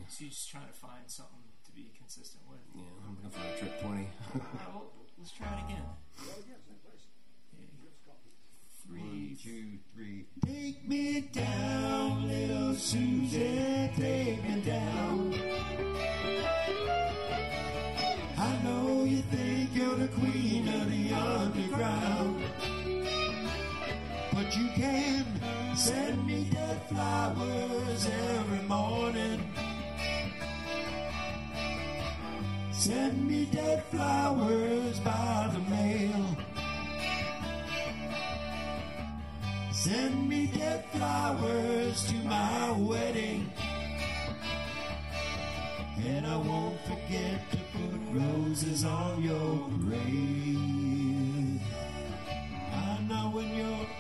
So you're just trying to find something to be consistent with. Yeah, I'm looking for a trip 20. Well, let's try it again. One, two, three. Take me down, little Susie, take me down. I know you think you're the queen of the underground, but you can send me dead flowers every morning. Send me dead flowers by the mail. Send me dead flowers to my wedding, and I won't forget to put roses on your grave. I know when you're